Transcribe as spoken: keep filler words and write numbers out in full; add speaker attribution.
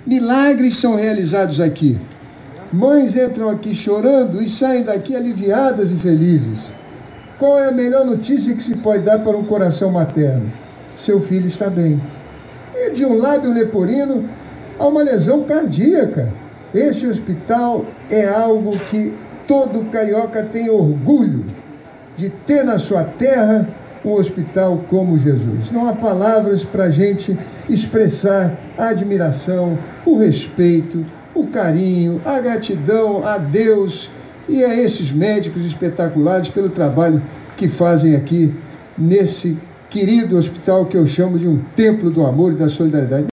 Speaker 1: Milagres são realizados aqui. Mães entram aqui chorando e saem daqui aliviadas e felizes. Qual é a melhor notícia que se pode dar para um coração materno? Seu filho está bem. E de um lábio leporino a uma lesão cardíaca. Esse hospital é algo que todo carioca tem orgulho de ter na sua terra um hospital como Jesus. Não há palavras para a gente expressar a admiração, o respeito, o carinho, a gratidão a Deus e a esses médicos espetaculares pelo trabalho que fazem aqui nesse querido hospital que eu chamo de um templo do amor e da solidariedade.